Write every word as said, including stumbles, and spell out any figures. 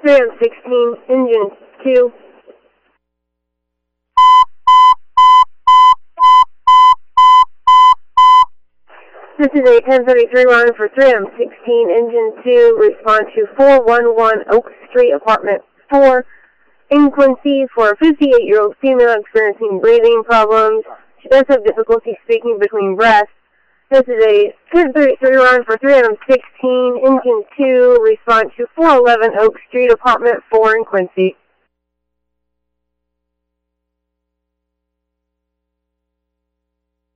three M sixteen, engine two. This is a ten thirty-three line for three M sixteen, engine two. Respond to four one one Oak Street, apartment four, in Quincy, for a fifty-eight-year-old female experiencing breathing problems. She does have difficulty speaking between breaths. This is a ten thirty-three line for three M sixteen, engine two. Respond to four eleven Oak Street, apartment four in Quincy.